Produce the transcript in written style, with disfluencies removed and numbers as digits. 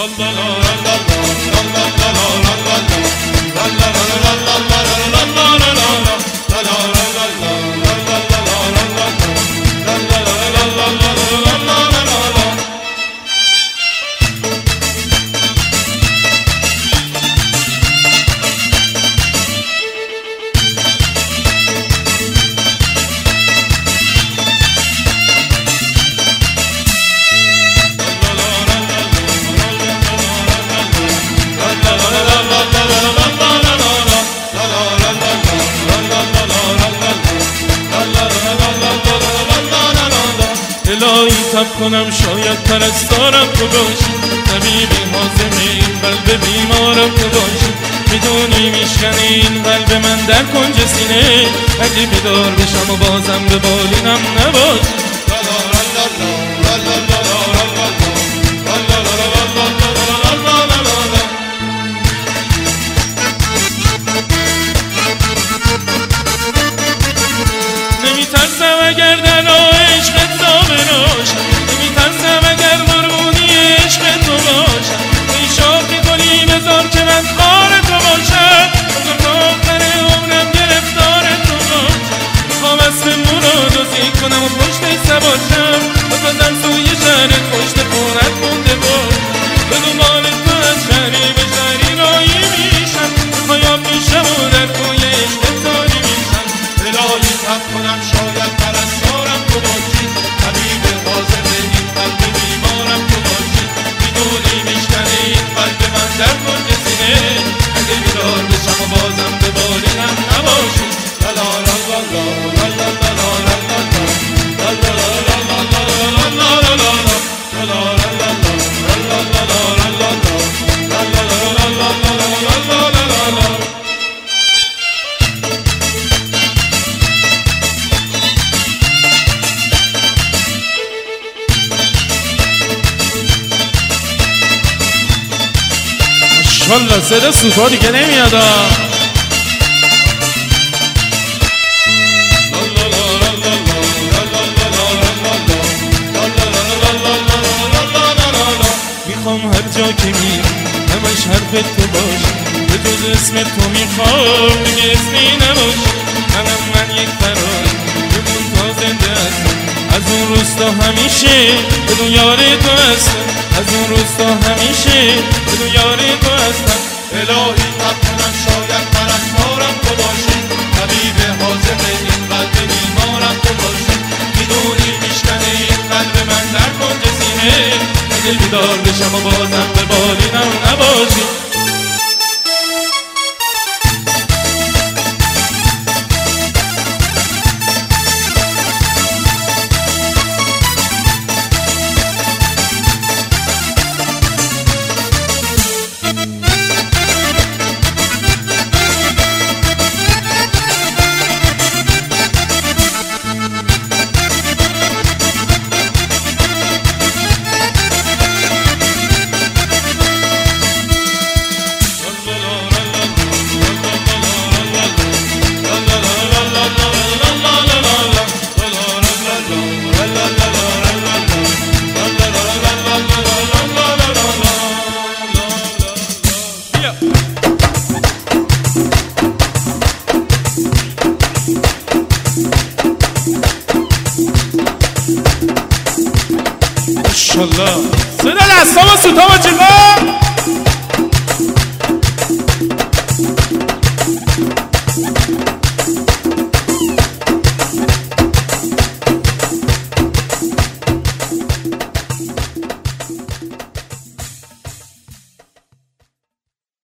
الهی تب کنم شاید پرستارم تو باشی، طبیب حازم این قلب بیمارم تو باشی. میدونی میشکنه این قلب من در کنج سینه، اگه بیدار بشم و بازم به بالینم نباشی. نمیترسم اگر در راه عشقت ثابت باشم، نمیترسم اگر قربونی عشق تو باشم. ای شاخ گلی بذار که من خار تو باشم، بذار تا آخر عمرم گرفتار تو باشم. میخوام اسب مرادوزی کنم و پشت سوارشم، بزنم سوی شهرت پشت خونت مونده باش. به دنبال تو از شهری به شهری راهی میشم، میخوایم میشم و در کوی عشقت تاری میشم. الهی تب کنم شاید پرستارم تو باشی، طبیب حاضر این قلب بیمارم تو باشی. میدونی میشکنه این قلب من در کنج سینه، اگه بیدار بشم و بازم به بالینم نباشی. لا لا لا لا لا لا لا لا لا لا ماشاءالله صدا سوپا دیگه نمیاد. میخوام هر جا که میرم همش حرف تو باشه، به جز اسم تو میخوام دیگه اسمی نباشه. من یک فرار بمون تا زنده هستم، از اون روز تا همیشه بدون یار تو هستم، از اون روز تا همیشه بدون یار تو هستم. الهی تب کنم شاید پرستارم تو باشی، طبیب حاضر این قلب بیمارم تو باشی. میدونی میشکنه این قلب من در کنج سینه، اگه بیدار بشم و بازم به بالینم نباشی. ماشاءالله صدا دستام و سوتا با چیکار